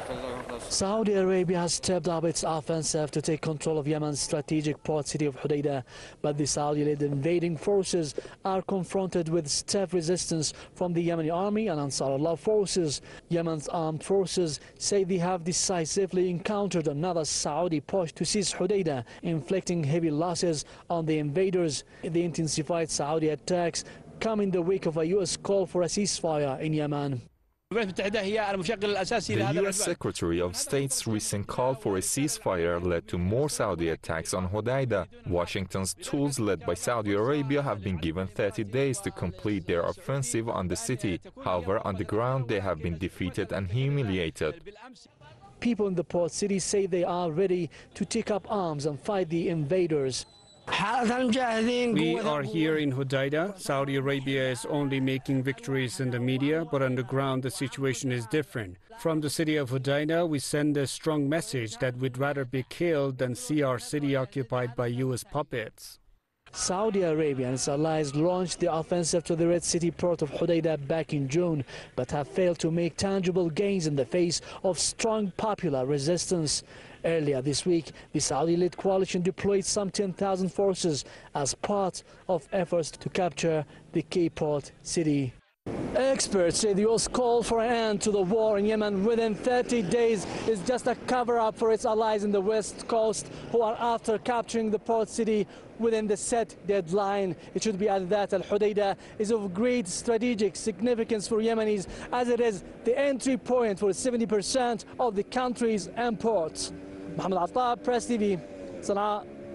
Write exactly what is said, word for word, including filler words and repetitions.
Saudi Arabia has stepped up its offensive to take control of Yemen's strategic port city of Hodeidah, but the Saudi-led invading forces are confronted with stiff resistance from the Yemeni army and Ansarullah forces. Yemen's armed forces say they have decisively encountered another Saudi push to seize Hodeidah, inflicting heavy losses on the invaders. The intensified Saudi attacks come in the wake of a U S call for a ceasefire in Yemen. The U S Secretary of State's recent call for a ceasefire led to more Saudi attacks on Hodeidah. Washington's tools, led by Saudi Arabia, have been given thirty days to complete their offensive on the city. However, on the ground, they have been defeated and humiliated. People in the port city say they are ready to take up arms and fight the invaders. We are here in Hodeidah. Saudi Arabia is only making victories in the media, but on the ground the situation is different. From the city of Hodeidah, we send a strong message that we'd rather be killed than see our city occupied by U S puppets. Saudi Arabia and its allies launched the offensive to the Red City port of Hodeidah back in June, but have failed to make tangible gains in the face of strong popular resistance. Earlier this week, the Saudi-led coalition deployed some ten thousand forces as part of efforts to capture the key port city. Experts say the U S call for an end to the war in Yemen within thirty days is just a cover-up for its allies in the West Coast, who are after capturing the port city within the set deadline. It should be added that Al-Hodeidah is of great strategic significance for Yemenis, as it is the entry point for seventy percent of the country's imports. Mohammed Attab, Press T V, Sana'a.